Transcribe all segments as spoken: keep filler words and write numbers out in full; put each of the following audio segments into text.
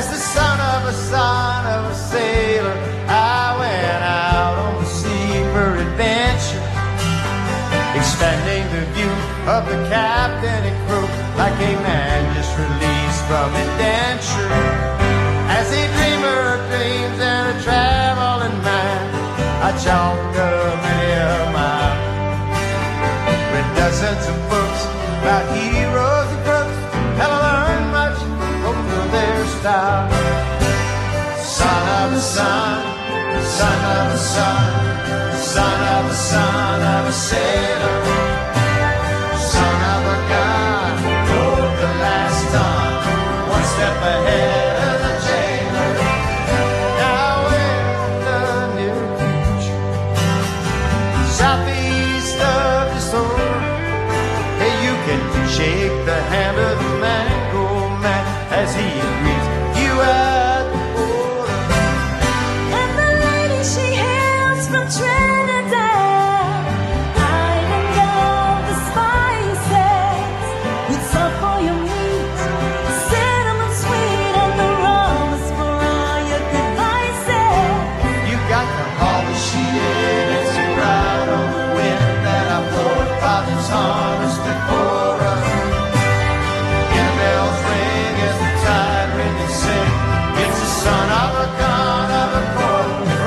As the son of a son of a sailor, I went out on the sea for adventure, expanding the view of the captain and crew like a man just released from indenture. As a dreamer dreams and a traveling man, I chalked up many a mile, read dozens of books about heroes and crooks, hell, I learned much from their style. Son of a son, son of a son, son of a son of a sailor, son of a gun, rode the last ton, one step ahead of the jailer. Now in the near future, southeast of the store, hey, you can shake the hand of the mango man as he greets you at the border. And the lady, she hails from Trinidad, island of the spices, with salt for your meat, cinnamon sweet, and the rum is for all your good vices. You got to haul the sheet in and sit right on the wind that I poured Father's harvest before us. In the bells ring as the tide ring and sing. It's the son of a gun of a court.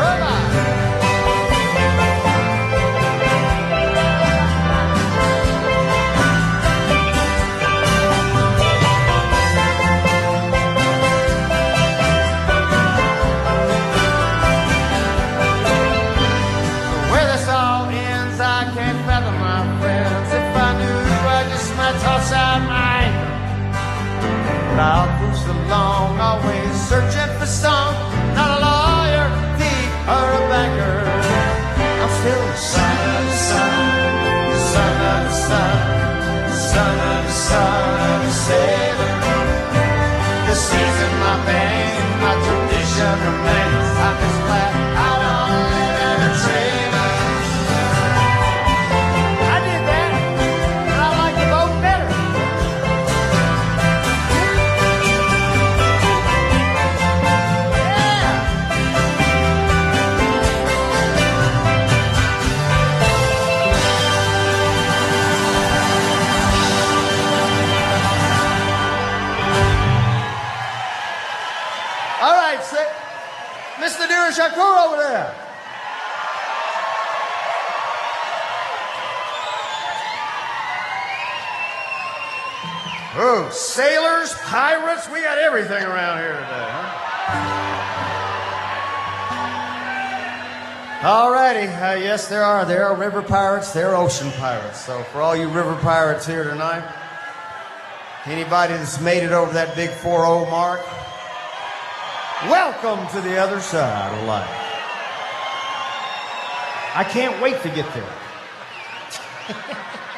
Where this all ends, I can't fathom, my friends. If I knew, I just might toss out my anchor. But I'll cruise along, always searching for some, not a lawyer, thief, or a banker. I'm still the son of the son, the son of the son, the son of the son of a sailor. The seas in my veins, my tradition remains. I'm just glad I don't live in a trailer. I did that, but I like the boat better. All right, say, Mister Dura Shakur over there. Oh, sailors, pirates, we got everything around here today, huh? All righty, uh, yes, there are. There are river pirates, there are ocean pirates. So for all you river pirates here tonight, anybody that's made it over that big four oh mark, welcome to the other side of life. I can't wait to get there.